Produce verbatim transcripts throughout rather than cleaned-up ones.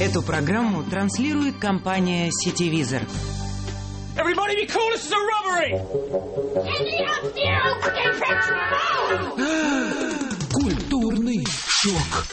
Эту программу транслирует компания «Сетевизор». Everybody be cool, this is a robbery! Культурный шок.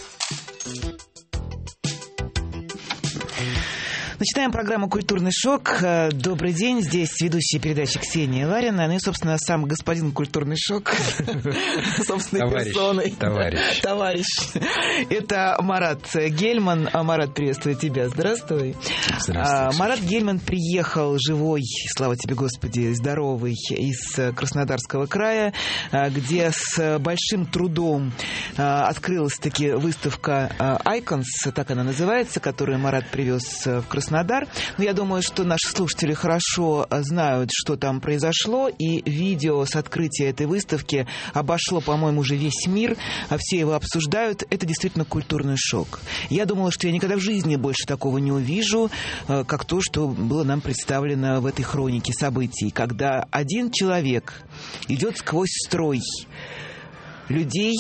Начинаем программу «Культурный шок». Добрый день. Здесь ведущая передачи Ксения Ларина. Ну и, собственно, сам господин «Культурный шок». Собственной персоной. Товарищ. Товарищ. Это Марат Гельман. Марат, приветствую тебя. Здравствуй. Здравствуйте. Марат Гельман приехал живой, слава тебе, Господи, здоровый, из Краснодарского края, где с большим трудом открылась-таки выставка Icons, так она называется, которую Марат привез в Краснодар. Но я думаю, что наши слушатели хорошо знают, что там произошло, и видео с открытия этой выставки обошло, по-моему, уже весь мир, а все его обсуждают. Это действительно культурный шок. Я думала, что я никогда в жизни больше такого не увижу, как то, что было нам представлено в этой хронике событий, когда один человек идет сквозь строй людей,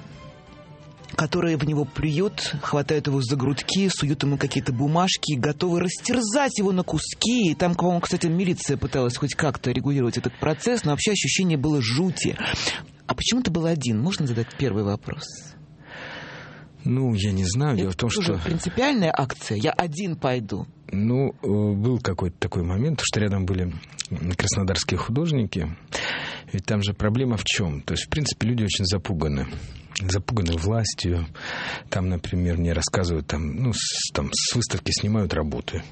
которые в него плюют, хватают его за грудки, суют ему какие-то бумажки, готовы растерзать его на куски. И там, по-моему, кстати, милиция пыталась хоть как-то регулировать этот процесс, но вообще ощущение было жути. А почему ты был один? Можно задать первый вопрос? Ну, я не знаю. Дело в том, что... что... принципиальная акция. Я один пойду. Ну, был какой-то такой момент, что рядом были краснодарские художники. Ведь там же проблема в чем? То есть, в принципе, люди очень запуганы. Запуганы властью. Там, например, мне рассказывают, там, ну, с, там, с выставки снимают работы.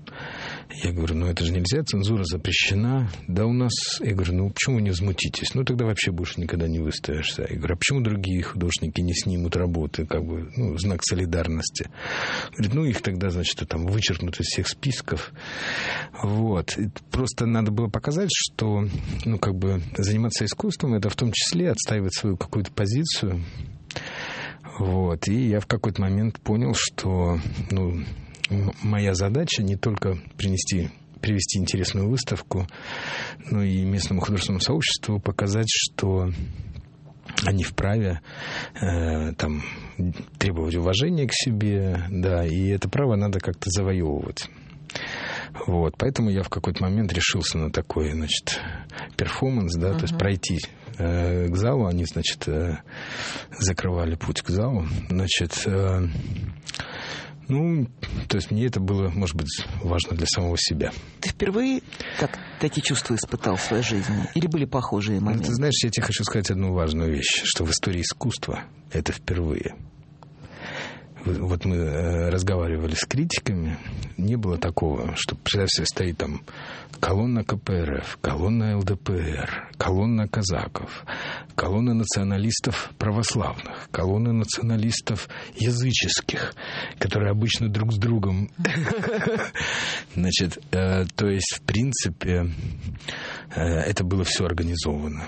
Я говорю, ну это же нельзя, цензура запрещена. Да у нас... Я говорю, ну почему вы не возмутитесь? Ну тогда вообще больше никогда не выставишься. Я говорю, а почему другие художники не снимут работы? Как бы, ну, знак солидарности. Говорит, ну их тогда, значит, там вычеркнут из всех списков. Вот. И просто надо было показать, что, ну, как бы, заниматься искусством, это в том числе отстаивать свою какую-то позицию. Вот. И я в какой-то момент понял, что, ну... моя задача не только принести, привести интересную выставку, но и местному художественному сообществу показать, что они вправе э, там, требовать уважения к себе, да, и это право надо как-то завоевывать. Вот, поэтому я в какой-то момент решился на такой, значит, перформанс, да, uh-huh. то есть пройти э, к залу. Они, значит, э, закрывали путь к залу, значит. Э, Ну, то есть мне это было, может быть, важно для самого себя. Ты впервые так, такие чувства испытал в своей жизни? Или были похожие моменты? Ну, ты знаешь, я тебе хочу сказать одну важную вещь, что в истории искусства это впервые. Вот мы э, разговаривали с критиками, не было такого, что, представь себе, стоит там колонна ка пэ эр эф, колонна эл дэ пэ эр, колонна казаков, колонна националистов православных, колонна националистов языческих, которые обычно друг с другом. Значит, то есть, в принципе, это было все организовано.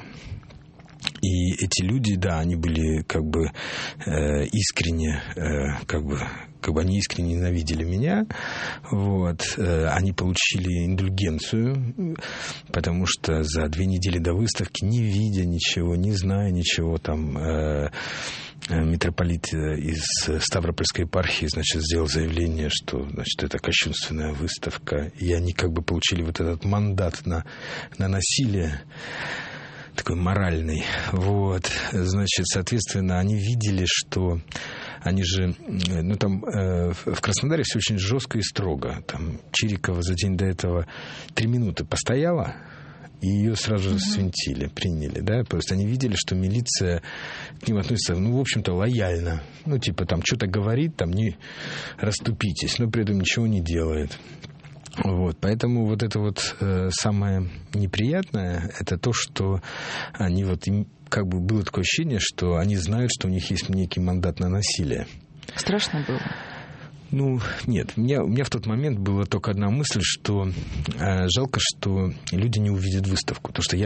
И эти люди, да, они были как бы э, искренне, э, как бы, как бы они искренне ненавидели меня, вот, э, они получили индульгенцию, потому что за две недели до выставки, не видя ничего, не зная ничего, там, э, митрополит из Ставропольской епархии, значит, сделал заявление, что, значит, это кощунственная выставка, и они как бы получили вот этот мандат на, на насилие, такой моральный. Вот. Значит, соответственно, они видели, что они же... Ну, там э, в Краснодаре все очень жестко и строго. Там Чирикова за день до этого три минуты постояла, и ее сразу же uh-huh. свинтили, приняли, да. Просто они видели, что милиция к ним относится, ну, в общем-то, лояльно. Ну, типа, там, что-то говорит, там, не расступитесь, но при этом ничего не делает. Вот, поэтому вот это вот э, самое неприятное, это то, что они вот, им, как бы было такое ощущение, что они знают, что у них есть некий мандат на насилие. Страшно было? Ну, нет, у меня, у меня в тот момент была только одна мысль, что э, жалко, что люди не увидят выставку, потому что я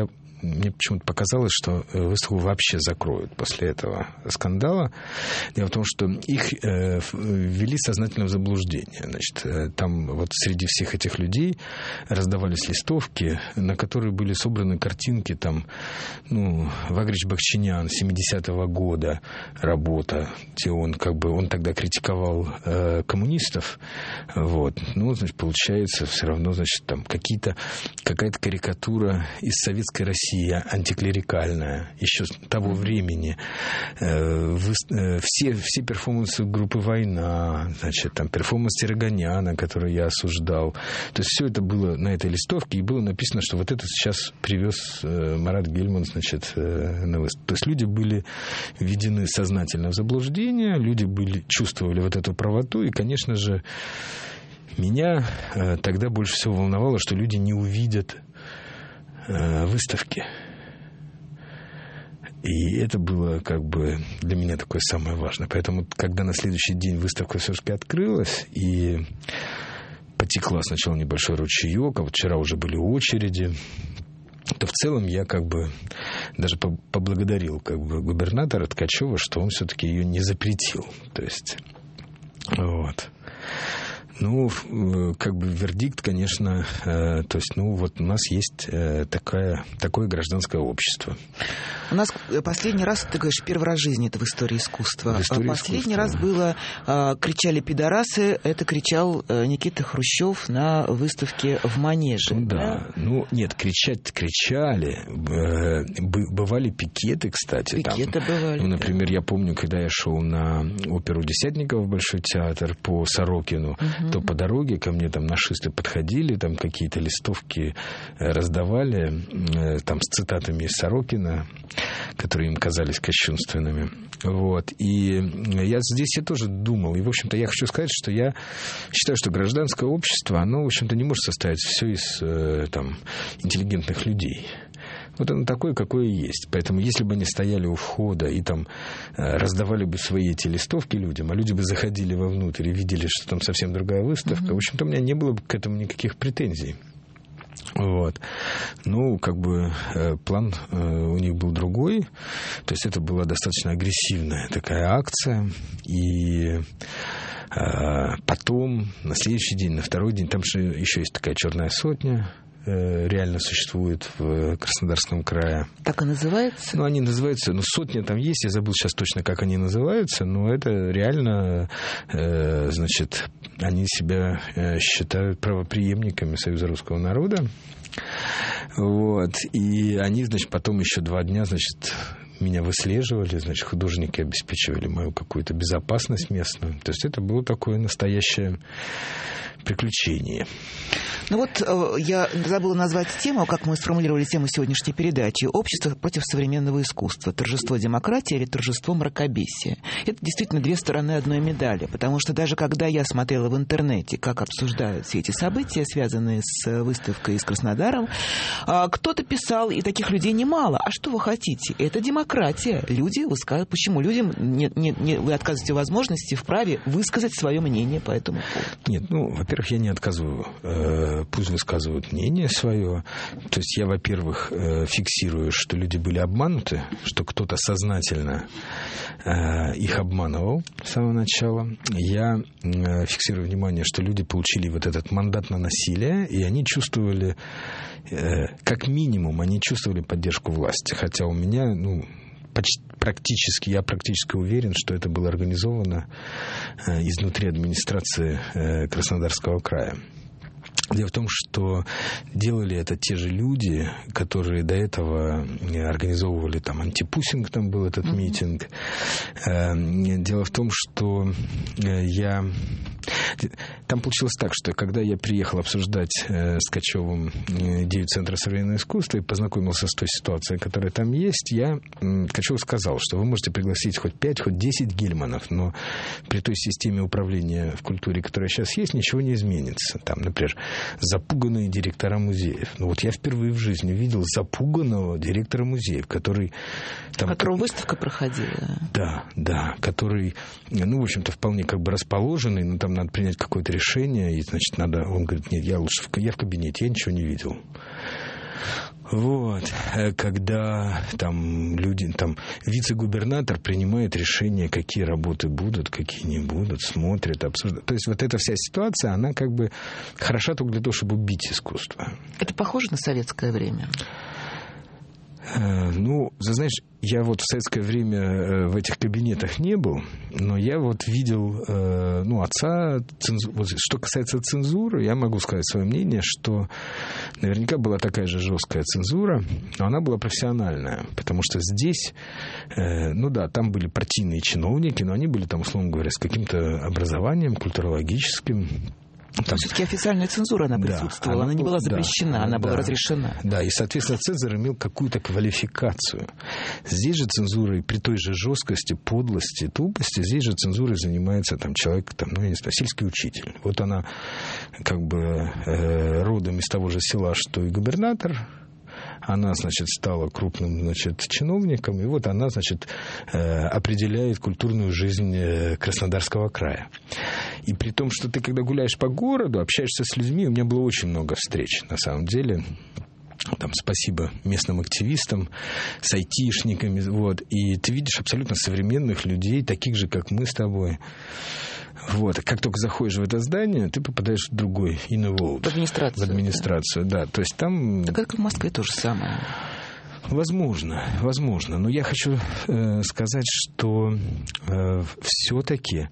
мне почему-то показалось, что выставку вообще закроют после этого скандала. Дело в том, что их э, ввели сознательно в заблуждение. Значит, э, там вот среди всех этих людей раздавались листовки, на которые были собраны картинки, там, ну, Вагрич Бахчинян, семидесятого года работа, где он как бы, он тогда критиковал э, коммунистов, вот, ну, значит, получается все равно, значит, там какие-то, какая-то карикатура из советской России, антиклерикальная, еще с того времени, э, вы, э, все, все перформансы группы «Война», значит, там, перформанс Тироганяна, который я осуждал, то есть все это было на этой листовке, и было написано, что вот это сейчас привез э, Марат Гельман, значит, э, на выставку. То есть люди были введены сознательно в заблуждение, люди были, чувствовали вот эту правоту, и, конечно же, меня э, тогда больше всего волновало, что люди не увидят э, выставки. И это было как бы для меня такое самое важное. Поэтому, когда на следующий день выставка все-таки открылась, и потекла сначала небольшой ручеек, а вот вчера уже были очереди, то в целом я как бы даже поблагодарил как бы губернатора Ткачева, что он все-таки ее не запретил. То есть, вот. Ну, как бы вердикт, конечно, э, то есть, ну, вот у нас есть э, такая, такое гражданское общество. У нас последний раз, ты говоришь, первый раз в жизни это в истории искусства. В истории последний искусства. раз было, э, кричали пидорасы, это кричал э, Никита Хрущев на выставке в Манеже. Ну, да. да, ну, нет, кричать кричали, э, бывали пикеты, кстати. Пикеты там. бывали. Ну, например, да. я помню, когда я шел на оперу Десятникова в Большой театр по Сорокину, угу. то по дороге ко мне там нашисты подходили, там какие-то листовки раздавали, там с цитатами из Сорокина, которые им казались кощунственными. Вот. И я здесь я тоже думал. И, в общем-то, я хочу сказать, что я считаю, что гражданское общество, оно, в общем-то, не может состоять все из там, интеллигентных людей. Вот оно такое, какое есть. Поэтому, если бы они стояли у входа и там раздавали бы свои эти листовки людям, а люди бы заходили вовнутрь и видели, что там совсем другая выставка, mm-hmm. в общем-то, у меня не было бы к этому никаких претензий. Вот. Ну, как бы э, план э, у них был другой. То есть это была достаточно агрессивная такая акция. И э, потом, на следующий день, на второй день, там же еще есть такая «Черная сотня», реально существует в Краснодарском крае. Так и называется? Ну, они называются, ну, сотня там есть, я забыл сейчас точно, как они называются, но это реально, э, значит, они себя э, считают правопреемниками Союза русского народа. Вот. И они, значит, потом еще два дня, значит, меня выслеживали, значит, художники обеспечивали мою какую-то безопасность местную. То есть это было такое настоящее приключение. Ну вот э, я забыла назвать тему, как мы сформулировали тему сегодняшней передачи. «Общество против современного искусства. Торжество демократии или торжество мракобесия». Это действительно две стороны одной медали, потому что даже когда я смотрела в интернете, как обсуждают все эти события, связанные с выставкой с Краснодаром, э, кто-то писал, и таких людей немало. А что вы хотите? Это демократия. Люди высказывают. Почему людям не, не, не, вы отказываете возможности в праве высказать свое мнение по этому поводу? Нет, ну, во-первых, я не отказываю. Пусть высказывают мнение свое. То есть я, во-первых, фиксирую, что люди были обмануты, что кто-то сознательно их обманывал с самого начала. Я фиксирую внимание, что люди получили вот этот мандат на насилие, и они чувствовали, как минимум, они чувствовали поддержку власти. Хотя у меня, ну, почти, практически, я практически уверен, что это было организовано изнутри администрации Краснодарского края. Дело в том, что делали это те же люди, которые до этого организовывали там антипусинг, там был этот mm-hmm. митинг. Дело в том, что я... Там получилось так, что когда я приехал обсуждать с Ткачевым идею Центра современного искусства и познакомился с той ситуацией, которая там есть, я Ткачеву сказал, что вы можете пригласить хоть пять, хоть десять Гельманов, но при той системе управления в культуре, которая сейчас есть, ничего не изменится. Там, например, запуганные директора музеев. Ну вот я впервые в жизни видел запуганного директора музеев, который... Там, которого выставка проходила. Да, да, который, ну, в общем-то, вполне как бы расположенный, но там надо принять какое-то решение, и, значит, надо... Он говорит, нет, я лучше... В... Я в кабинете, я ничего не видел. Вот, когда там люди, там вице-губернатор принимает решение, какие работы будут, какие не будут, смотрит, обсуждает. То есть вот эта вся ситуация, она как бы хороша только для того, чтобы убить искусство. Это похоже на советское время? Ну, знаешь, я вот в советское время в этих кабинетах не был, но я вот видел, ну, отца, цензу... вот, что касается цензуры, я могу сказать свое мнение, что наверняка была такая же жесткая цензура, но она была профессиональная, потому что здесь, ну да, там были партийные чиновники, но они были там, условно говоря, с каким-то образованием культурологическим. Там все-таки официальная цензура, она присутствовала, да, она, она не была запрещена, да, она да, была разрешена. Да, и, соответственно, цензор имел какую-то квалификацию. Здесь же цензурой, при той же жесткости, подлости, тупости, здесь же цензурой занимается там человек, там, ну, я не знаю, сельский учитель. Вот она как бы э, родом из того же села, что и губернатор. Она, значит, стала крупным, значит, чиновником, и вот она, значит, определяет культурную жизнь Краснодарского края. И при том, что ты, когда гуляешь по городу, общаешься с людьми, у меня было очень много встреч, на самом деле. Там, спасибо местным активистам, с айтишниками, вот, и ты видишь абсолютно современных людей, таких же, как мы с тобой. Вот. Как только заходишь в это здание, ты попадаешь в другой inner world. В администрацию. В администрацию, да. да. То есть там... Так как в Москве то же самое. Возможно, возможно. Но я хочу э, сказать, что э, все-таки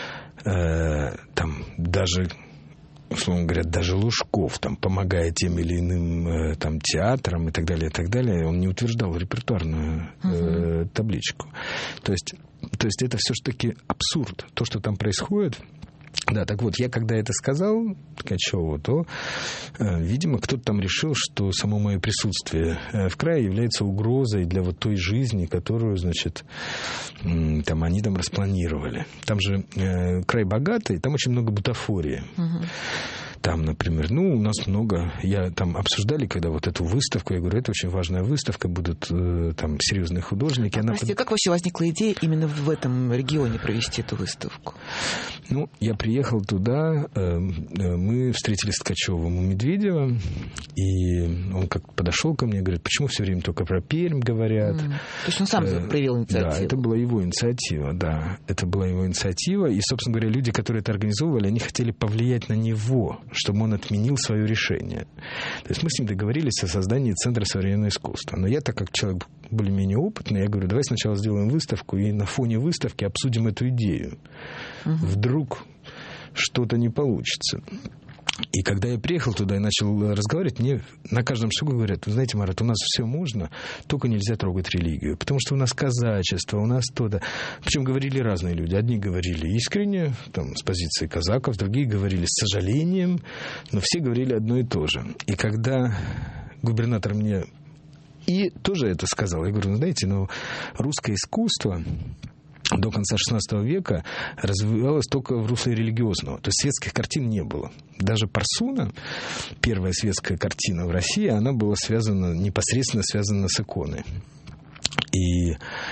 э, там даже... условно говоря, даже Лужков, там, помогая тем или иным э, там, театрам и так далее, и так далее, он не утверждал репертуарную э, uh-huh. табличку. То есть, то есть это все-таки абсурд, то, что там происходит. Да, так вот, я когда это сказал Ткачеву, то, э, видимо, кто-то там решил, что само мое присутствие э, в крае является угрозой для вот той жизни, которую, значит, э, там они там распланировали. Там же э, край богатый, там очень много бутафории. Угу. Там, например, ну, у нас много... Я там обсуждали, когда вот эту выставку, я говорю, это очень важная выставка, будут э, там серьезные художники. А, Она... Прости, как вообще возникла идея именно в этом регионе провести эту выставку? Ну, я приехал туда, э, э, мы встретились с Ткачевым у Медведева, и он как подошел ко мне и говорит, почему все время только про Пермь говорят. Mm. То есть он сам э, проявил инициативу? Да, это была его инициатива, да. Это была его инициатива, и, собственно говоря, люди, которые это организовывали, они хотели повлиять на него, чтобы он отменил свое решение. То есть мы с ним договорились о создании Центра современного искусства. Но я, так как человек более-менее опытный, я говорю, давай сначала сделаем выставку, и на фоне выставки обсудим эту идею. Uh-huh. Вдруг что-то не получится. И когда я приехал туда и начал разговаривать, мне на каждом шагу говорят, вы знаете, Марат, у нас все можно, только нельзя трогать религию, потому что у нас казачество, у нас то-то. Причем говорили разные люди. Одни говорили искренне, там, с позиции казаков, другие говорили с сожалением, но все говорили одно и то же. И когда губернатор мне и тоже это сказал, я говорю, ну, знаете, ну, русское искусство... до конца шестнадцатого века развивалась только в русле религиозного. То есть светских картин не было. Даже Парсуна, первая светская картина в России, она была связана, непосредственно связана с иконой. И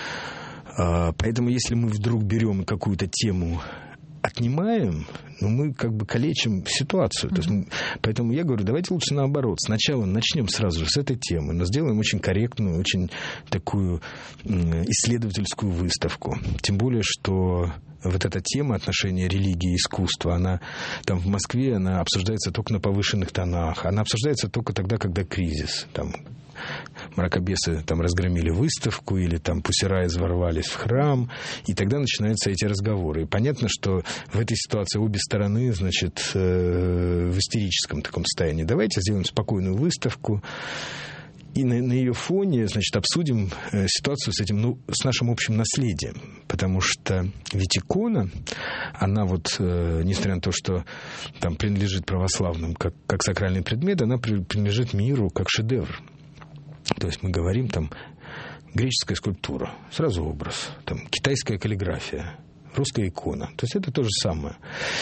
а, поэтому, если мы вдруг берем какую-то тему, отнимаем, ну, мы как бы калечим ситуацию. То есть, мы, поэтому я говорю, давайте лучше наоборот. Сначала начнем сразу же с этой темы, но сделаем очень корректную, очень такую исследовательскую выставку. Тем более, что вот эта тема отношения религии и искусства, она там в Москве, она обсуждается только на повышенных тонах. Она обсуждается только тогда, когда кризис. Там мракобесы там разгромили выставку, или там пусирайз ворвались в храм, и тогда начинаются эти разговоры. И понятно, что в этой ситуации обе стороны, значит, в истерическом таком состоянии. Давайте сделаем спокойную выставку, и на, на ее фоне, значит, обсудим ситуацию с этим, ну, с нашим общим наследием. Потому что ведь икона, она вот, э, несмотря на то, что там принадлежит православным как, как сакральный предмет, она принадлежит миру как шедевр. То есть мы говорим там греческая скульптура, сразу образ, там китайская каллиграфия, русская икона. То есть это то же самое.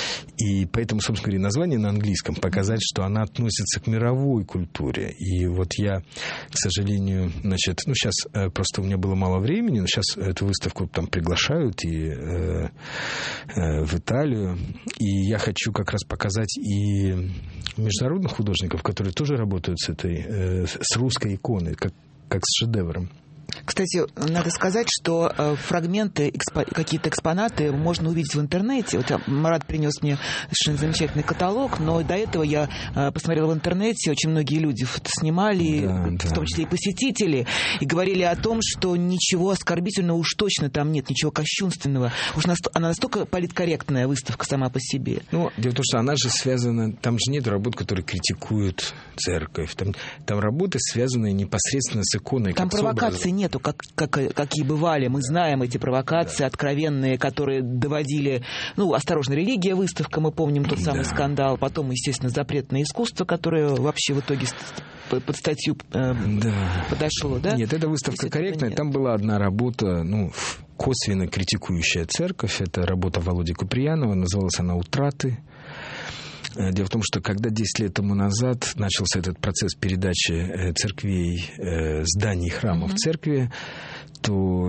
И поэтому, собственно говоря, название на английском показать, что она относится к мировой культуре. И вот я, к сожалению, значит, ну, сейчас просто у меня было мало времени, но сейчас эту выставку там приглашают и э, э, в Италию. И я хочу как раз показать и международных художников, которые тоже работают с этой, э, с русской иконой, как, как с шедевром. Кстати, надо сказать, что э, фрагменты, экспо- какие-то экспонаты можно увидеть в интернете. Вот Марат принес мне совершенно замечательный каталог, но до этого я э, посмотрела в интернете, очень многие люди снимали, да, в да. том числе и посетители, и говорили о том, что ничего оскорбительного уж точно там нет, ничего кощунственного. Уж наст- она настолько политкорректная выставка сама по себе. Ну, дело в том, что она же связана... Там же нет работ, которые критикуют церковь. Там, там работы, связанные непосредственно с иконой. Там провокаций нету, как, как, какие бывали. Мы знаем эти провокации да. откровенные, которые доводили... Ну, «Осторожно, религия» выставка, мы помним тот самый да. скандал. Потом, естественно, «Запрет на искусство», которое вообще в итоге под статью э, да. подошло. Да? Нет, эта выставка корректная. Там была одна работа, ну, косвенно критикующая церковь. Это работа Володи Куприянова. Называлась она «Утраты». Дело в том, что когда десять лет тому назад начался этот процесс передачи церквей, зданий храмов mm-hmm. церкви, то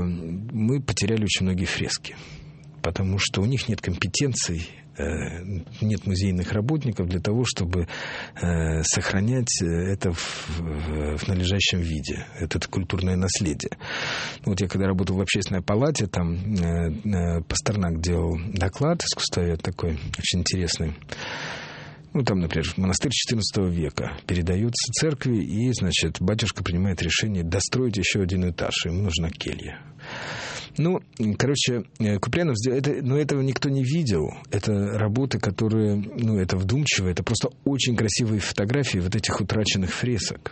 мы потеряли очень многие фрески, потому что у них нет компетенций, нет музейных работников для того, чтобы сохранять это в, в надлежащем виде, это культурное наследие. Вот я когда работал в общественной палате, там Пастернак делал доклад, искусствовед такой очень интересный. Ну, там, например, монастырь четырнадцатого века передается церкви, и, значит, батюшка принимает решение достроить еще один этаж, ему нужна келья. Ну, короче, Куприянов сделал это, но этого никто не видел. Это работы, которые, ну, это вдумчиво, это просто очень красивые фотографии вот этих утраченных фресок.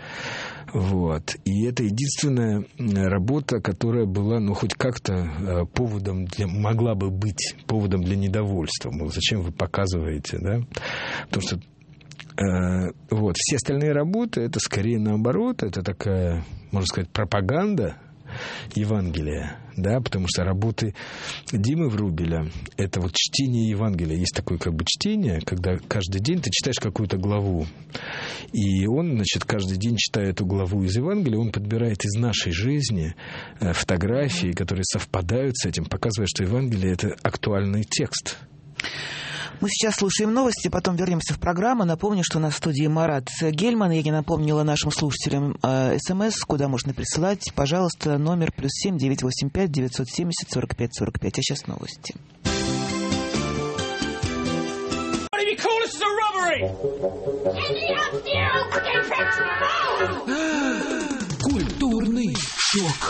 Вот. И это единственная работа, которая была, ну, хоть как-то поводом для, могла бы быть поводом для недовольства. Мол, зачем вы показываете, да? Потому что э, вот, все остальные работы, это скорее наоборот, это такая, можно сказать, пропаганда Евангелия, да, потому что работы Димы Врубеля — это вот чтение Евангелия. Есть такое как бы чтение, когда каждый день ты читаешь какую-то главу, и он, значит, каждый день, читая эту главу из Евангелия, он подбирает из нашей жизни фотографии, которые совпадают с этим, показывая, что Евангелие — это актуальный текст. Мы сейчас слушаем новости, потом вернемся в программу. Напомню, что у нас в студии Марат Гельман. Я не напомнила нашим слушателям э, СМС, куда можно присылать. Пожалуйста, номер плюс семь девятьсот восемьдесят пять девятьсот семьдесят сорок пять сорок пять. А сейчас новости. Культурный шок.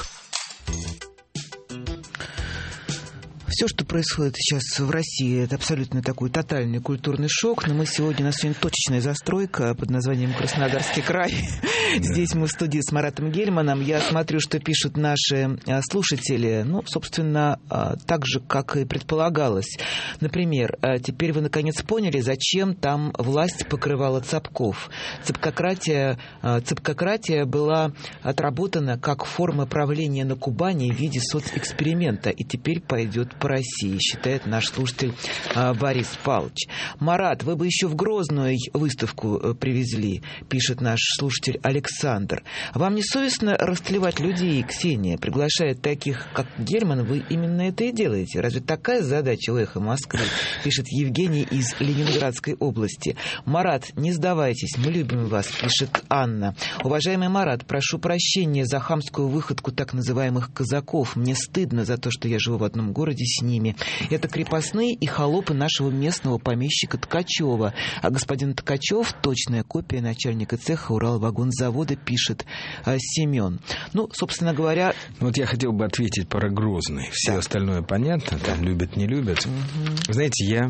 Все, что происходит сейчас в России, это абсолютно такой тотальный культурный шок. Но мы сегодня, у нас сегодня точечная застройка под названием Краснодарский край. Здесь мы в студии с Маратом Гельманом. Я смотрю, что пишут наши слушатели. Ну, собственно, так же, как и предполагалось. Например, теперь вы наконец поняли, зачем там власть покрывала цапков. Цапкократия, цапкократия была отработана как форма правления на Кубани в виде соцэксперимента. И теперь пойдет по России, считает наш слушатель а, Борис Павлович. Марат, вы бы еще в Грозную выставку а, привезли, пишет наш слушатель Александр. Вам не совестно растлевать людей, Ксения? Приглашает таких, как Гельман, вы именно это и делаете. Разве такая задача у «Эхо Москвы», пишет Евгений из Ленинградской области. Марат, не сдавайтесь, мы любим вас, пишет Анна. Уважаемый Марат, прошу прощения за хамскую выходку так называемых казаков. Мне стыдно за то, что я живу в одном городе с ними. Это крепостные и холопы нашего местного помещика Ткачева. А господин Ткачев — точная копия начальника цеха Уралвагонзавода, пишет а, Семен. Ну, собственно говоря... Вот я хотел бы ответить про Грозный. Все да. остальное понятно, там да. любят, не любят. Угу. Знаете, я...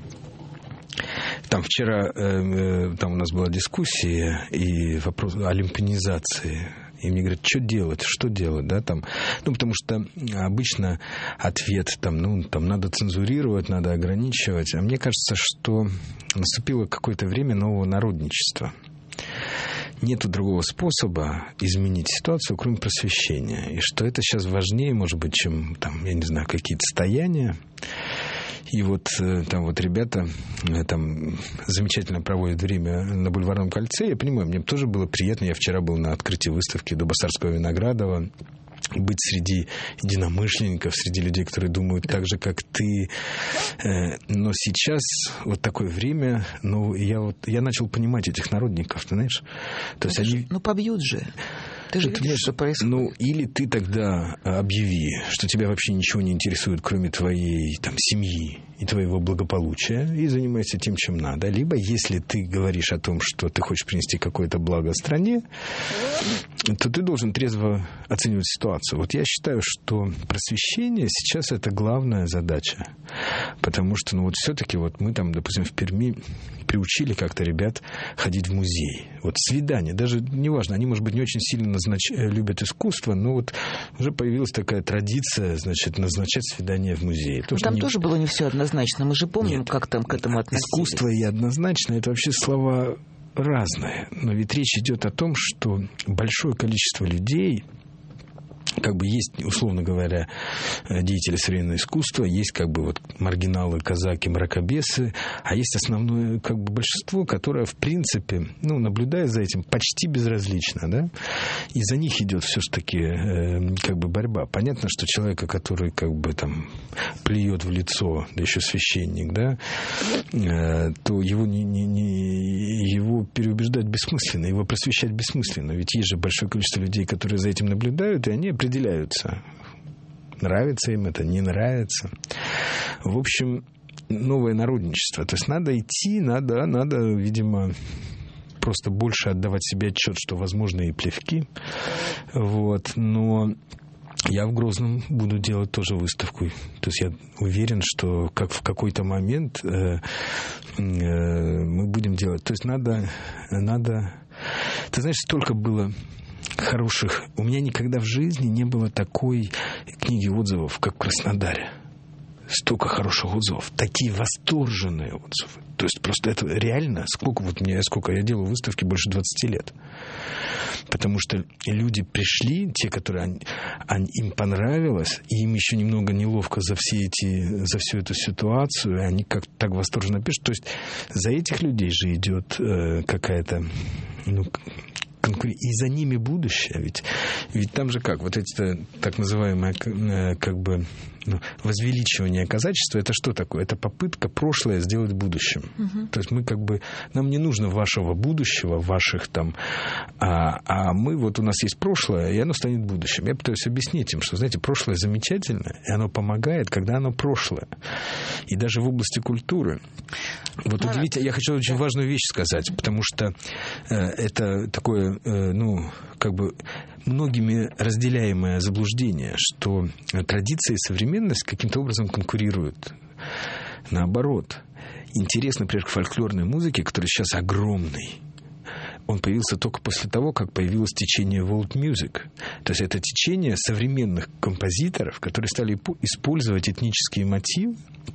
Там вчера э, там у нас была дискуссия и вопрос олимпианизации. И мне говорят, что делать, что делать, да, там. Ну, потому что обычно ответ, там, ну, там, надо цензурировать, надо ограничивать. А мне кажется, что наступило какое-то время нового народничества. нету другого способа изменить ситуацию, кроме просвещения. И что это сейчас важнее, может быть, чем, там, я не знаю, какие-то стояния. И вот там вот ребята там замечательно проводят время на Бульварном кольце. Я понимаю, мне тоже было приятно. Я вчера был на открытии выставки Дубосарского Виноградова. Быть среди единомышленников, среди людей, которые думают так же, как ты. Но сейчас вот такое время, ну, я вот я начал понимать этих народников, ты знаешь? То есть они... Ну, побьют же. Ты же видишь, что происходит. Ну, или ты тогда объяви, что тебя вообще ничего не интересует, кроме твоей там, семьи и твоего благополучия, и занимайся тем, чем надо. Либо, если ты говоришь о том, что ты хочешь принести какое-то благо стране, то ты должен трезво оценивать ситуацию. Вот я считаю, что просвещение сейчас это главная задача. Потому что, ну, вот все-таки вот мы там, допустим, в Перми приучили как-то ребят ходить в музей. Вот свидание, даже неважно, они, может быть, не очень сильно назнач... любят искусство, но вот уже появилась такая традиция, значит, назначать свидание в музее. Но там не... тоже было не все однозначно. Мы же помним, Нет, как там к этому относились. Искусство и однозначно — это вообще слова разные. Но ведь речь идет о том, что большое количество людей... Как бы есть, условно говоря, деятели современного искусства, есть как бы вот маргиналы, казаки, мракобесы, а есть основное как бы большинство, которое, в принципе, ну, наблюдая за этим, почти безразлично, да, и за них идет все-таки э, как бы борьба. Понятно, что человека, который как бы там плюет в лицо, да еще священник, да, э, то его, не, не, не, его переубеждать бессмысленно, его просвещать бессмысленно, ведь есть же большое количество людей, которые за этим наблюдают, и они определяются. Нравится им это, не нравится. В общем, новое народничество. То есть надо идти, надо, надо, видимо, просто больше отдавать себе отчет, что возможны и плевки. Вот. Но я в Грозном буду делать тоже выставку. То есть я уверен, что как в какой-то момент э, э, мы будем делать. То есть надо, надо... Ты знаешь, столько было... хороших. У меня никогда в жизни не было такой книги отзывов, как в Краснодаре. Столько хороших отзывов. Такие восторженные отзывы. То есть просто это реально... Сколько вот мне... Сколько я делаю выставки? Больше двадцати лет. Потому что люди пришли, те, которые они, они, им понравилось, и им еще немного неловко за все эти... За всю эту ситуацию. И они как-то так восторженно пишут. То есть за этих людей же идет э, какая-то... Ну, и за ними будущее. Ведь, ведь там же как? Вот эти так называемое как бы ну, возвеличивание казачества, это что такое? Это попытка прошлое сделать будущим. Угу. То есть мы как бы... Нам не нужно вашего будущего, ваших там... А, а мы, вот у нас есть прошлое, и оно станет будущим. Я пытаюсь объяснить им, что, знаете, прошлое замечательно, и оно помогает, когда оно прошлое. И даже в области культуры. Вот удивительно, я хочу очень важную вещь сказать, потому что э, это такое, э, ну, как бы многими разделяемое заблуждение, что традиция и современность каким-то образом конкурируют. Наоборот. Интерес, например, к фольклорной музыке, который сейчас огромный, он появился только после того, как появилось течение world music. То есть это течение современных композиторов, которые стали использовать этнические мотивы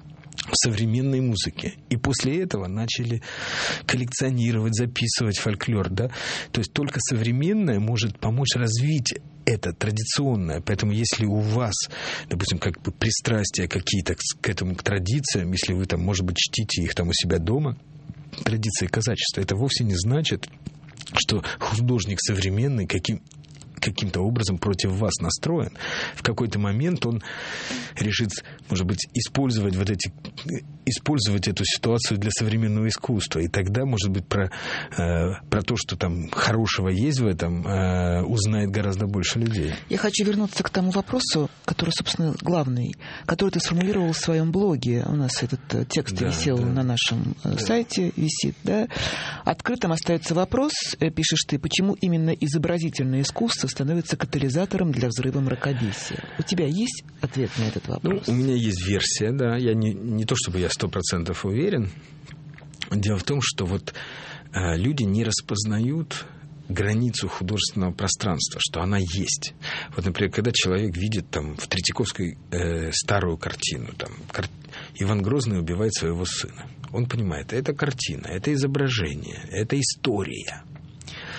в современной музыке. И после этого начали коллекционировать, записывать фольклор. Да? То есть только современное может помочь развить это традиционное. Поэтому если у вас, допустим, как бы пристрастия какие-то к этому, к традициям, если вы там, может быть, чтите их там у себя дома, традиции казачества, это вовсе не значит, что художник современный каким каким-то образом против вас настроен. В какой-то момент он решит, может быть, использовать вот эти, использовать эту ситуацию для современного искусства. И тогда, может быть, про, э, про то, что там хорошего есть в этом, э, узнает гораздо больше людей. Я хочу вернуться к тому вопросу, который, собственно, главный, который ты сформулировал в своем блоге. У нас этот текст да, висел да. на нашем да. сайте, висит, да? Открытым остается вопрос, пишешь ты, почему именно изобразительное искусство становится катализатором для взрыва мракобесия. У тебя есть ответ на этот вопрос? Ну, у меня есть версия, да. Я не, не то чтобы я сто процентов уверен. Дело в том, что вот э, люди не распознают границу художественного пространства, что она есть. Вот, например, когда человек видит там в Третьяковской э, старую картину, там, кар... Иван Грозный убивает своего сына. Он понимает, это картина, это изображение, это история.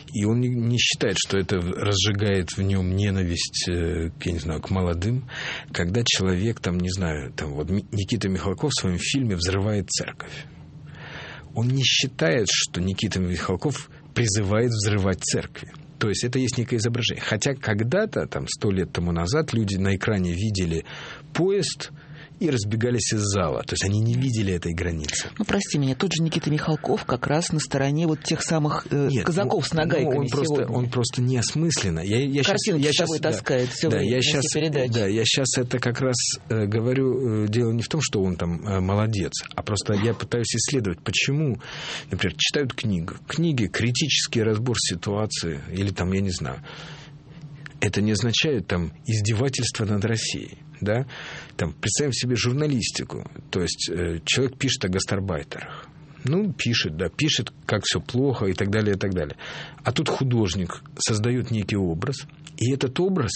И он не, не считает, что это разжигает в нем ненависть, я не знаю, к молодым. Когда человек, там, не знаю, там, вот Никита Михалков в своем фильме «Взрывает церковь». Он не считает, что Никита Михалков призывает взрывать церкви. То есть это есть некое изображение. Хотя когда-то, там, сто лет тому назад, люди на экране видели поезд и разбегались из зала. То есть они не видели этой границы. Ну, прости меня, тот же Никита Михалков как раз на стороне вот тех самых э, Нет, казаков ну, с нагайками ну, он сегодня. просто, он просто неосмысленно. Я, я Картинки сейчас, с собой я таскает сейчас, все да, время я сейчас, передачи. Да, я сейчас это как раз э, говорю, э, дело не в том, что он там э, молодец, а просто я пытаюсь исследовать, почему, например, читают книгу. Книги, критический разбор ситуации, или там, я не знаю, это не означает там издевательство над Россией. Да? Там, представим себе журналистику. То есть э, человек пишет о гастарбайтерах. Ну, пишет, да, пишет, как все плохо и так далее, и так далее. А тут художник создает некий образ, и этот образ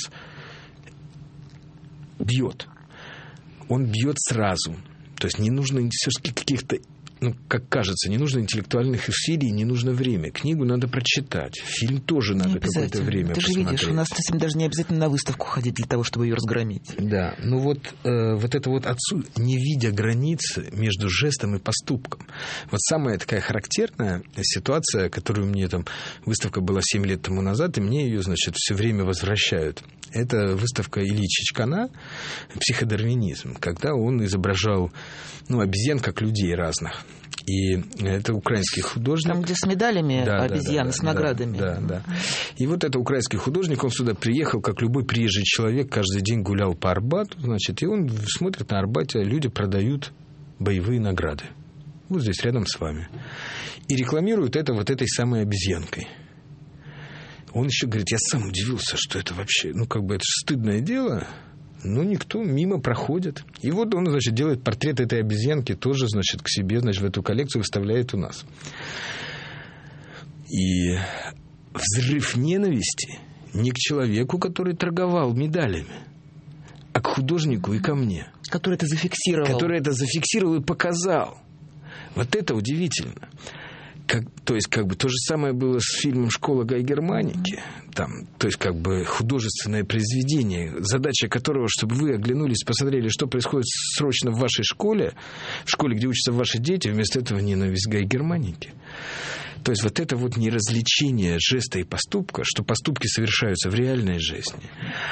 бьет. Он бьет сразу. То есть не нужно все-таки каких-то, ну, как кажется, не нужно интеллектуальных усилий, не нужно время. Книгу надо прочитать. Фильм тоже надо какое-то время Ты же посмотреть. видишь, у нас совсем даже не обязательно на выставку ходить для того, чтобы ее разгромить. Да, ну вот, э, вот это вот отсюда, не видя границы между жестом и поступком. Вот самая такая характерная ситуация, которую мне там, выставка была семь лет тому назад, и мне ее, значит, все время возвращают. Это выставка Ильи Чичкана «Психодарвинизм», когда он изображал, ну, обезьян как людей разных. И это украинский художник. Там, где с медалями да, обезьяны, да, да, с наградами. Да, да, да. И вот это украинский художник, он сюда приехал, как любой приезжий человек, каждый день гулял по Арбату, значит, и он смотрит на Арбате, люди продают боевые награды. Вот здесь, рядом с вами. И рекламируют это вот этой самой обезьянкой. Он еще говорит, я сам удивился, что это вообще, ну, как бы это же стыдное дело. Ну, никто мимо проходит. И вот он, значит, делает портрет этой обезьянки тоже, значит, к себе, значит, в эту коллекцию выставляет у нас. И взрыв ненависти не к человеку, который торговал медалями, а к художнику и ко мне. Который это зафиксировал. Который это зафиксировал и показал. Вот это удивительно. Как, то есть, как бы, то же самое было с фильмом «Школа Гай Германики». Там, то есть, как бы, художественное произведение, задача которого, чтобы вы оглянулись, посмотрели, что происходит срочно в вашей школе, в школе, где учатся ваши дети, вместо этого ненависть Гай Германики. То есть, вот это вот неразличение жеста и поступка, что поступки совершаются в реальной жизни,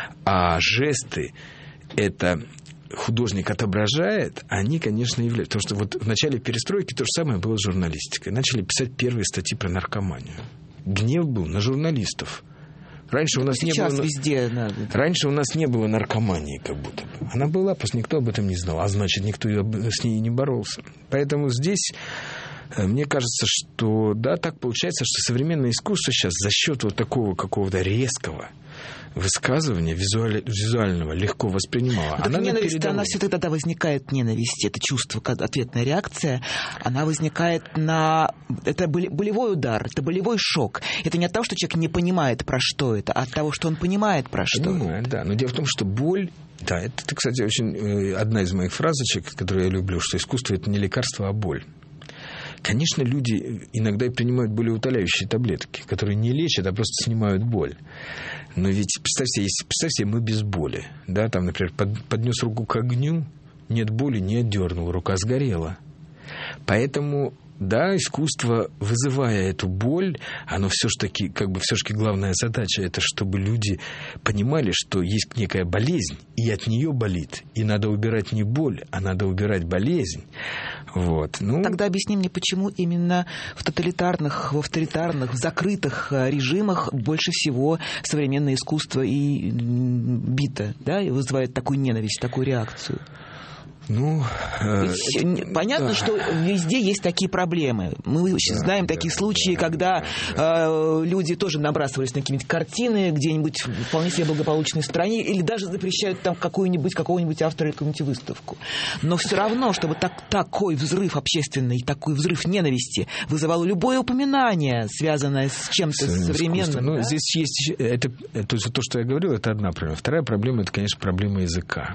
а жесты – это... художник отображает, они, конечно, являются. Потому что вот в начале перестройки то же самое было с журналистикой. Начали писать первые статьи про наркоманию. Гнев был на журналистов. Раньше у нас Сейчас не было... везде надо. Раньше у нас не было наркомании, как будто бы. Она была, просто никто об этом не знал. А значит, никто с ней не боролся. Поэтому здесь... Мне кажется, что, да, так получается, что современное искусство сейчас за счет вот такого какого-то резкого высказывания визуаль, визуального легко воспринимала. Она ненависть, она все тогда возникает, ненависть, это чувство, ответная реакция, она возникает на... Это болевой удар, это болевой шок. Это не от того, что человек не понимает, про что это, а от того, что он понимает, про что. Понимаю, да. Но дело в том, что боль... Да, это, кстати, очень одна из моих фразочек, которую я люблю, что искусство – это не лекарство, а боль. Конечно, люди иногда и принимают болеутоляющие таблетки, которые не лечат, а просто снимают боль. Но ведь, представьте, если, представьте, мы без боли. Да, там, например, под, поднес руку к огню, нет боли, не отдернул, рука сгорела. Поэтому, да, искусство, вызывая эту боль, оно все-таки, как бы, все-таки главная задача, это чтобы люди понимали, что есть некая болезнь, и от нее болит. И надо убирать не боль, а надо убирать болезнь. Вот. Ну... Тогда объясни мне, почему именно в тоталитарных, в авторитарных, в закрытых режимах больше всего современное искусство и бито, да, и вызывает такую ненависть, такую реакцию. Ну, э, понятно, да. что везде есть такие проблемы. Мы да, знаем да, такие случаи, да, когда да, э, люди тоже набрасывались на какие-нибудь картины где-нибудь в вполне себе благополучной стране, или даже запрещают там какую-нибудь, какого-нибудь автора или какую-нибудь выставку. Но все равно, чтобы так, такой взрыв общественный, такой взрыв ненависти вызывал любое упоминание, связанное с чем-то современным. Ну, да? здесь есть... Это, это, то, что я говорил, это одна проблема. Вторая проблема, это, конечно, проблема языка.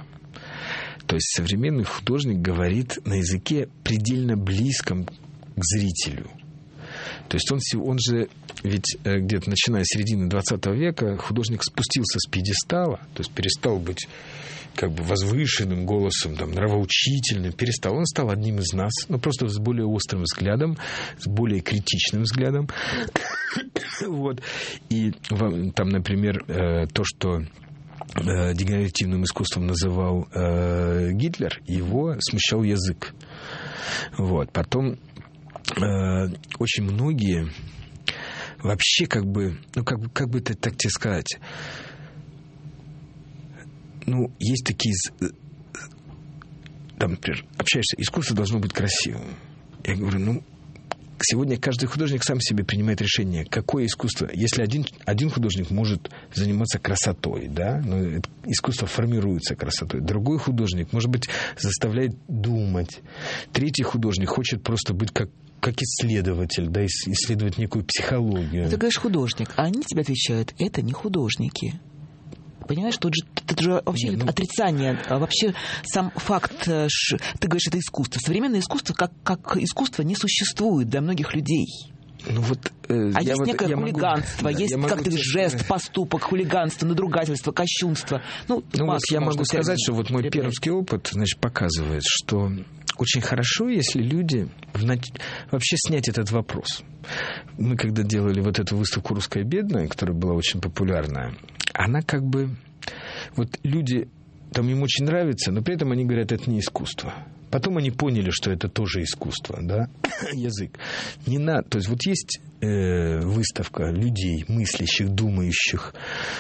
То есть современный художник говорит на языке предельно близком к зрителю. То есть он, он же, ведь где-то начиная с середины двадцатого века художник спустился с пьедестала, то есть перестал быть как бы возвышенным голосом, там, нравоучительным, перестал. Он стал одним из нас, но просто с более острым взглядом, с более критичным взглядом. Вот. И там, например, то, что дегенеративным искусством называл э, Гитлер, его смущал язык. Вот. Потом э, очень многие вообще как бы, ну как, как бы это так тебе сказать, ну есть такие, там, например, общаешься, искусство должно быть красивым. Я говорю, ну сегодня каждый художник сам себе принимает решение, какое искусство. Если один, один художник может заниматься красотой, да, но искусство формируется красотой. Другой художник, может быть, заставляет думать. Третий художник хочет просто быть как, как исследователь, да, исследовать некую психологию. Ты говоришь художник, а они тебе отвечают, это не художники. Понимаешь, тут же, тут же вообще Нет, ну... отрицание, а вообще сам факт, ш, ты говоришь, это искусство. Современное искусство как, как искусство не существует для многих людей. Ну вот, э, а есть вот, некое хулиганство, могу, есть да, как-то жест, сказать... поступок, хулиганство, надругательство, кощунство. Ну, ну вот я могу сказать, что вот мой пермский опыт, значит, показывает, что очень хорошо, если люди внач... вообще снять этот вопрос. Мы когда делали вот эту выставку «Русская бедная», которая была очень популярная, она как бы... Вот люди, там им очень нравится, но при этом они говорят, это не искусство. Потом они поняли, что это тоже искусство, да, язык. Не надо, то есть вот есть э, выставка людей, мыслящих, думающих,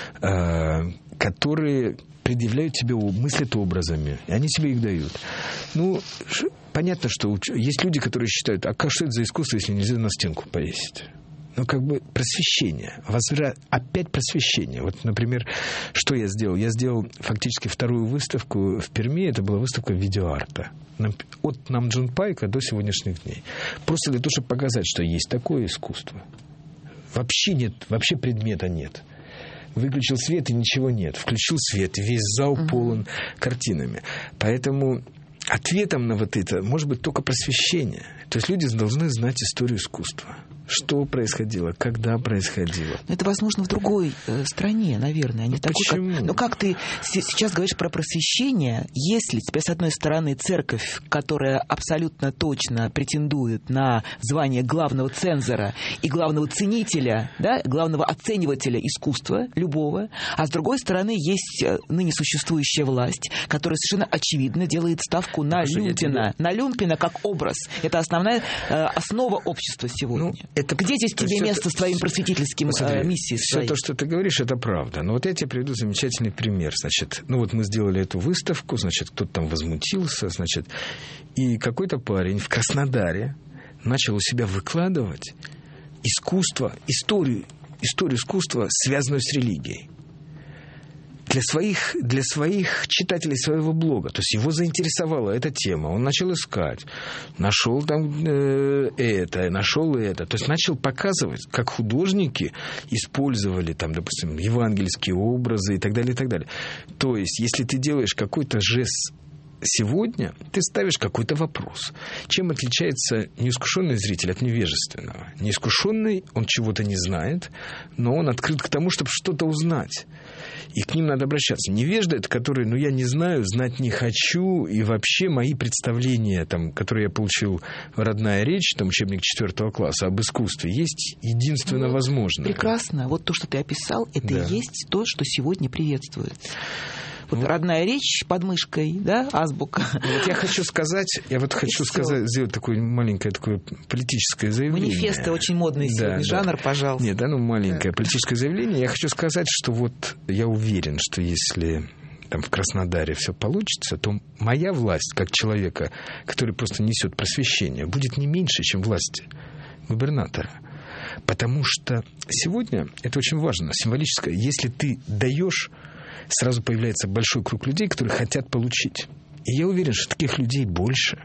э, которые предъявляют тебе, мыслят образами, и они себе их дают. Ну, ш, понятно, что есть люди, которые считают, а что это за искусство, если нельзя на стенку повесить? Ну, как бы просвещение. Возврат, опять просвещение. Вот, например, что я сделал? Я сделал фактически вторую выставку в Перми. Это была выставка видеоарта. От Намджун Пайка до сегодняшних дней. Просто для того, чтобы показать, что есть такое искусство. Вообще нет, вообще предмета нет. Выключил свет, и ничего нет. Включил свет, и весь зал uh-huh. полон картинами. Поэтому ответом на вот это может быть только просвещение. То есть люди должны знать историю искусства. Что происходило, когда происходило. Это возможно в другой э, стране, наверное. Не такой, Почему? Как... Но как ты сейчас говоришь про просвещение, если тебе, с одной стороны, церковь, которая абсолютно точно претендует на звание главного цензора и главного ценителя, да, главного оценивателя искусства любого, а с другой стороны, есть ныне существующая власть, которая совершенно очевидно делает ставку на Потому Люмпина. Тебе... На Люмпина как образ. Это основная э, основа общества сегодня. Ну, это... Где здесь тебе это... место с твоим просветительским Посмотри, э, миссией? Все своей? то, что ты говоришь, это правда. Но вот я тебе приведу замечательный пример. Значит, ну вот мы сделали эту выставку, значит, кто-то там возмутился, значит, и какой-то парень в Краснодаре начал у себя выкладывать искусство, историю, историю искусства, связанную с религией. Для своих, для своих читателей своего блога. То есть его заинтересовала эта тема. Он начал искать. Нашел там э, это, нашел это. То есть начал показывать, как художники использовали, там, допустим, евангельские образы и так далее, и так далее. То есть, если ты делаешь какой-то жест сегодня, ты ставишь какой-то вопрос. Чем отличается неискушенный зритель от невежественного? Неискушенный, он чего-то не знает, но он открыт к тому, чтобы что-то узнать. И к ним надо обращаться. Невежда — это который, ну, я не знаю, знать не хочу, и вообще мои представления, там, которые я получил «Родная речь», там, учебник четвертого класса об искусстве, есть единственно ну, возможное. Прекрасно. Вот то, что ты описал, это да. и есть то, что сегодня приветствуется. Вот ну, родная речь под мышкой, да, азбука. Вот я хочу сказать, я вот хочу сказать, сделать такое маленькое такое политическое заявление. Манифесты очень модный сегодня да, жанр, да. пожалуйста. Нет, да, ну маленькое да. политическое заявление. Я хочу сказать, что вот я уверен, что если там в Краснодаре все получится, то моя власть, как человека, который просто несет просвещение, будет не меньше, чем власть губернатора. Потому что сегодня, это очень важно, символическое, если ты даешь, сразу появляется большой круг людей, которые хотят получить. И я уверен, что таких людей больше.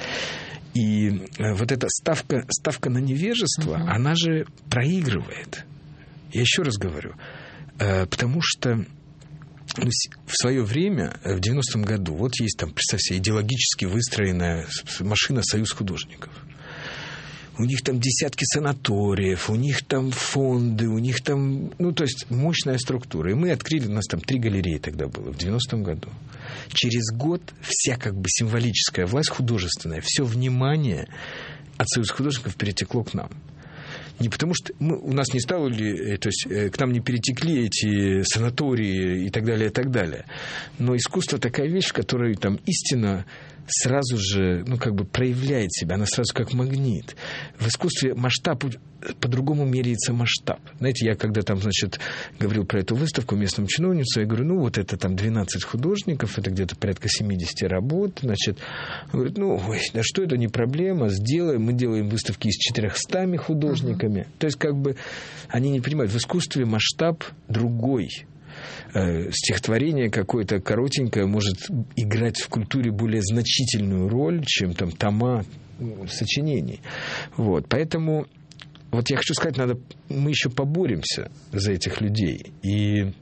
И вот эта ставка, ставка на невежество, uh-huh. она же проигрывает. Я еще раз говорю. Потому что ну, в свое время, в девяностом году, вот есть там, представь себе, идеологически выстроенная машина «Союз художников». у них там десятки санаториев, у них там фонды, у них там, ну, то есть мощная структура. И мы открыли, у нас там три галереи тогда было, в девяностом году. Через год вся как бы символическая власть художественная, все внимание от Союза художников перетекло к нам. Не потому что мы, у нас не стало ли, то есть к нам не перетекли эти санатории и так далее, и так далее. Но искусство такая вещь, в которой там истина сразу же, ну, как бы проявляет себя, она сразу как магнит. В искусстве масштаб, по-другому меряется масштаб. Знаете, я когда там, значит, говорил про эту выставку местному чиновницу, я говорю, ну, вот это там двенадцать художников, это где-то порядка семьдесят работ, значит, он говорит, ну, ой, да что это, не проблема, сделаем, мы делаем выставки с четырехстами художниками. Uh-huh. То есть, как бы, они не понимают, в искусстве масштаб другой. Стихотворение какое-то коротенькое может играть в культуре более значительную роль, чем там тома сочинений. Вот. Поэтому вот я хочу сказать, надо, мы еще поборемся за этих людей. И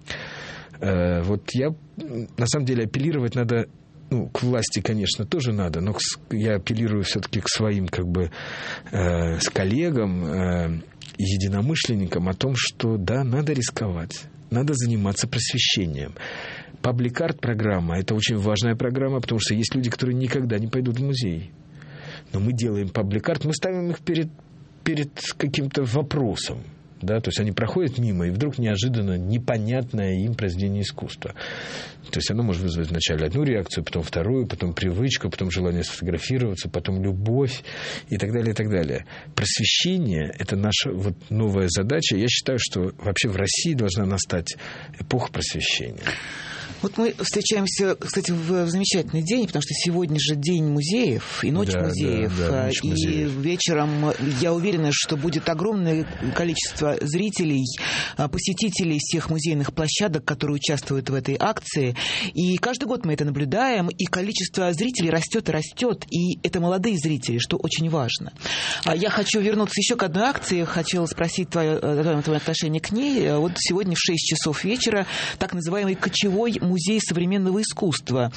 э, вот я, на самом деле, апеллировать надо, ну, к власти, конечно, тоже надо, но я апеллирую все-таки к своим, как бы, э, с коллегам, э, единомышленникам о том, что, да, надо рисковать. Надо заниматься просвещением. Паблик-арт-программа – это очень важная программа, потому что есть люди, которые никогда не пойдут в музей. Но мы делаем паблик-арт, мы ставим их перед, перед каким-то вопросом. Да? То есть они проходят мимо, и вдруг неожиданно непонятное им произведение искусства. То есть оно может вызвать вначале одну реакцию, потом вторую, потом привычку, потом желание сфотографироваться, потом любовь и так далее, и так далее. Просвещение – это наша вот новая задача. Я считаю, что вообще в России должна настать эпоха просвещения. Вот мы встречаемся, кстати, в замечательный день, потому что сегодня же день музеев и ночь да, музеев. Да, да, ночь и музеев. Вечером, я уверена, что будет огромное количество зрителей, посетителей всех музейных площадок, которые участвуют в этой акции. И каждый год мы это наблюдаем, и количество зрителей растет и растет, и это молодые зрители, что очень важно. Я хочу вернуться еще к одной акции, хотела спросить твое, твое отношение к ней. Вот сегодня в шесть часов вечера так называемый кочевой музей современного искусства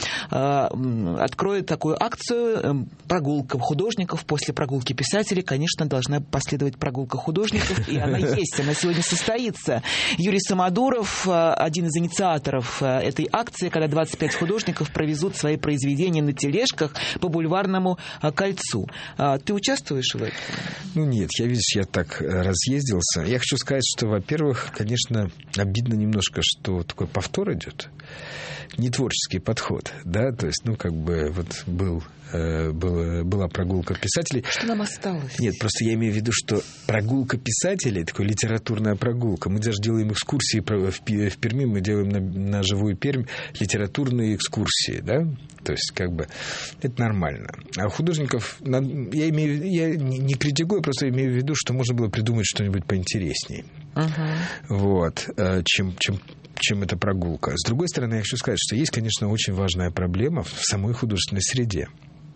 откроет такую акцию «Прогулка художников». После прогулки писателей, конечно, должна последовать прогулка художников, и она есть, она сегодня состоится. Юрий Самодуров, один из инициаторов этой акции, когда двадцать пять художников провезут свои произведения на тележках по Бульварному кольцу. Ты участвуешь в этом? Ну нет, я, видишь, я так разъездился. Я хочу сказать, что, во-первых, конечно, обидно немножко, что такой повтор идет. Не творческий подход, да, то есть, ну, как бы, вот был, э, был, была прогулка писателей. Что нам осталось? Нет, просто я имею в виду, что прогулка писателей, такая литературная прогулка, мы даже делаем экскурсии в, в Перми, мы делаем на, на живую Пермь литературные экскурсии, да, то есть, как бы, это нормально. А у художников, я, имею, я не критикую, просто имею в виду, что можно было придумать что-нибудь поинтереснее, uh-huh. вот, чем, чем чем эта прогулка. С другой стороны, я хочу сказать, что есть, конечно, очень важная проблема в самой художественной среде.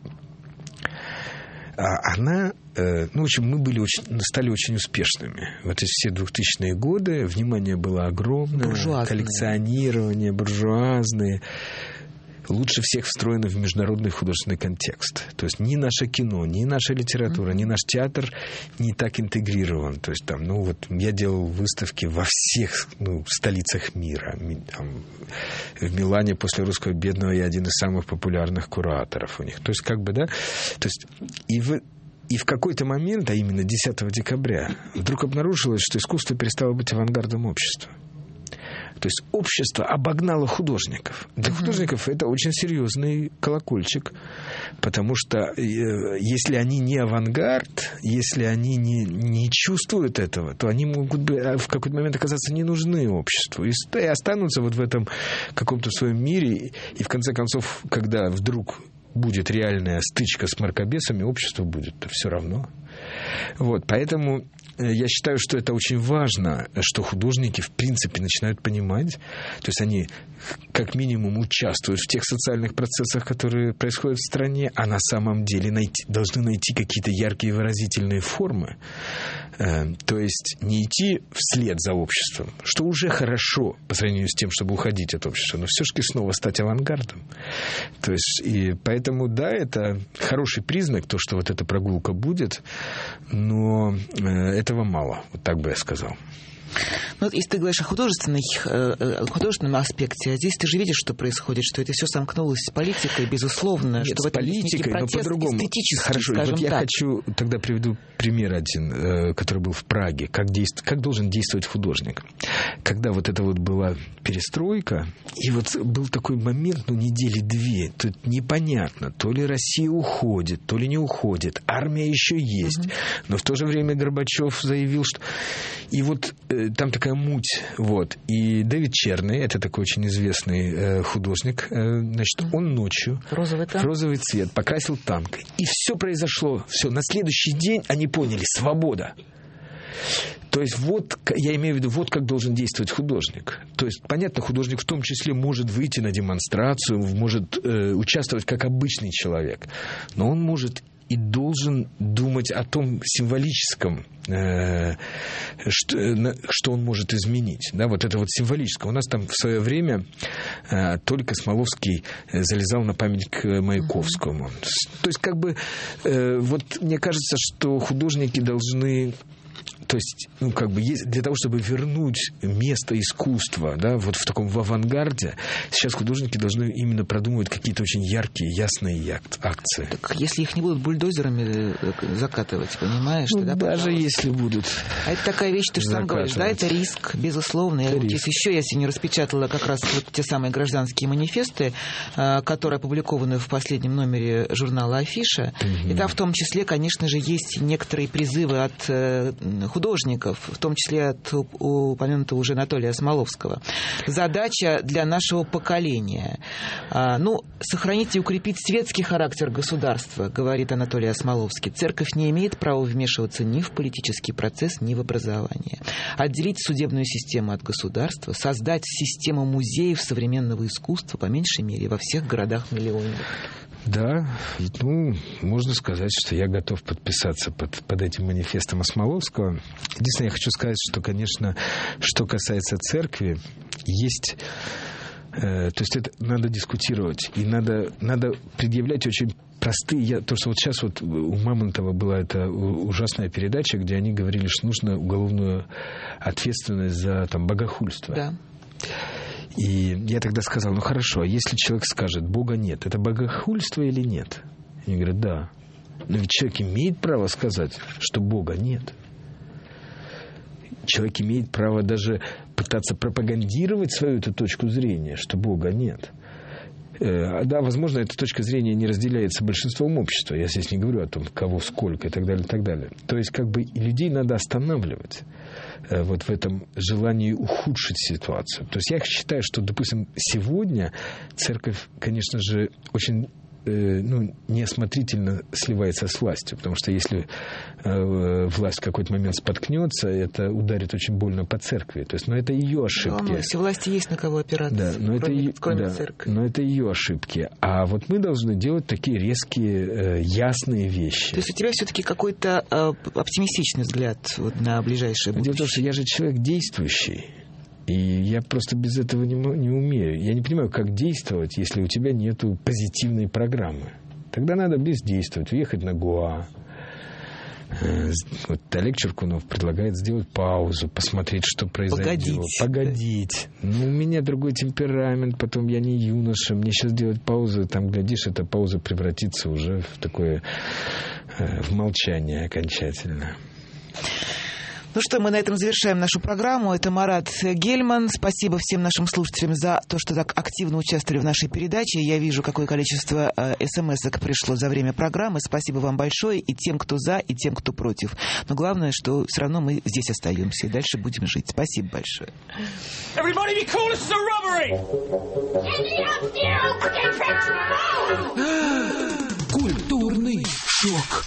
Она, ну, в общем, мы были очень, стали очень успешными. Вот эти все двухтысячные годы, внимание было огромное, коллекционирование, буржуазные. Лучше всех встроено в международный художественный контекст. То есть ни наше кино, ни наша литература, ни наш театр не так интегрирован. То есть там, ну вот я делал выставки во всех, ну, столицах мира. Там, в Милане после «Русского бедного» я один из самых популярных кураторов у них. То есть как бы, да, то есть и в И в какой-то момент, а именно десятого декабря, вдруг обнаружилось, что искусство перестало быть авангардом общества. То есть общество обогнало художников. Для художников это очень серьезный колокольчик, потому что э, если они не авангард, если они не, не чувствуют этого, то они могут бы в какой-то момент оказаться не нужны обществу и, и останутся вот в этом каком-то своем мире. И в конце концов, когда вдруг будет реальная стычка с мракобесами, общество будет все равно. Вот, поэтому я считаю, что это очень важно, что художники, в принципе, начинают понимать, то есть они как минимум участвуют в тех социальных процессах, которые происходят в стране, а на самом деле найти, должны найти какие-то яркие выразительные формы. То есть не идти вслед за обществом, что уже хорошо по сравнению с тем, чтобы уходить от общества, но все-таки снова стать авангардом. То есть, и поэтому, да, это хороший признак, то, что вот эта прогулка будет, но этого мало, вот так бы я сказал. Ну, если ты говоришь о художественной, э, художественном аспекте, а здесь ты же видишь, что происходит, что это все сомкнулось с политикой, безусловно. Нет, что с в этом политикой, протест, но по-другому. Хорошо, вот я так. хочу, тогда приведу пример один, э, который был в Праге. Как, действ... как должен действовать художник? Когда вот это вот была перестройка, и вот был такой момент, ну, недели две, тут непонятно, то ли Россия уходит, то ли не уходит, армия еще есть, угу. но в то же время Горбачев заявил, что... И вот э, там такая муть, вот. И Дэвид Черный, это такой очень известный э, художник, э, значит, он ночью розовый, в розовый цвет покрасил танк. И все произошло, все. На следующий день они поняли, свобода. То есть вот, я имею в виду, вот как должен действовать художник. То есть, понятно, художник в том числе может выйти на демонстрацию, может э, участвовать как обычный человек, но он может и должен думать о том символическом, э, что, э, что он может изменить. Да, вот это вот символическое. У нас там в свое время э, только Смоловский залезал на память к Маяковскому. То есть, как бы, э, вот мне кажется, что художники должны... То есть, ну, как бы, для того, чтобы вернуть место искусства, да, вот в таком в авангарде, сейчас художники должны именно продумывать какие-то очень яркие, ясные акции. Так если их не будут бульдозерами закатывать, понимаешь? Ну, тогда, даже пожалуйста. если будут. А это такая вещь, ты же сам говоришь, да, это риск, безусловно. Это риск. Здесь еще я сегодня распечатала как раз вот те самые гражданские манифесты, которые опубликованы в последнем номере журнала «Афиша». Угу. И там в том числе, конечно же, есть некоторые призывы от художников, в том числе от упомянутого уже Анатолия Смоловского. Задача для нашего поколения. А, ну, сохранить и укрепить светский характер государства, говорит Анатолий Смоловский. Церковь не имеет права вмешиваться ни в политический процесс, ни в образование. Отделить судебную систему от государства, создать систему музеев современного искусства, по меньшей мере, во всех городах-миллионниках. Да, ну, можно сказать, что я готов подписаться под, под этим манифестом Смоловского. Единственное, я хочу сказать, что, конечно, что касается церкви, есть... Э, то есть это надо дискутировать, и надо, надо предъявлять очень простые... Я, то, что вот сейчас вот у Мамонтова была эта ужасная передача, где они говорили, что нужно уголовную ответственность за там, богохульство. Да. И я тогда сказал, ну хорошо, а если человек скажет, Бога нет, это богохульство или нет? Они говорят, да. Но ведь человек имеет право сказать, что Бога нет. Человек имеет право даже пытаться пропагандировать свою эту точку зрения, что Бога нет. Э, да, возможно, эта точка зрения не разделяется большинством общества. Я здесь не говорю о том, кого сколько и так далее, и так далее. То есть, как бы, и людей надо останавливать э, вот в этом желании ухудшить ситуацию. То есть, я считаю, что, допустим, сегодня церковь, конечно же, очень... ну, неосмотрительно сливается с властью, потому что если э, власть в какой-то момент споткнется, это ударит очень больно по церкви. То есть, но это ее ошибки. Да, все власти есть на кого опираться, да, но кроме, это, кроме да, церкви. Но это ее ошибки. А вот мы должны делать такие резкие, э, ясные вещи. То есть у тебя все-таки какой-то э, оптимистичный взгляд вот, на ближайшее будущее? Дело в том, что я же человек действующий. И я просто без этого не, не умею. Я не понимаю, как действовать, если у тебя нет позитивной программы. Тогда надо бездействовать, уехать на Гоа. Вот Олег Чуркунов предлагает сделать паузу, посмотреть, что произойдет. Погодить. Погодить. Ну, у меня другой темперамент, потом я не юноша. Мне сейчас делать паузу, там, глядишь, эта пауза превратится уже в такое, в молчание окончательно. Ну что, мы на этом завершаем нашу программу. Это Марат Гельман. Спасибо всем нашим слушателям за то, что так активно участвовали в нашей передаче. Я вижу, какое количество э, смс-ок пришло за время программы. Спасибо вам большое и тем, кто за, и тем, кто против. Но главное, что все равно мы здесь остаемся и дальше будем жить. Спасибо большое. Everybody be cool, this is a robbery! Культурный шок.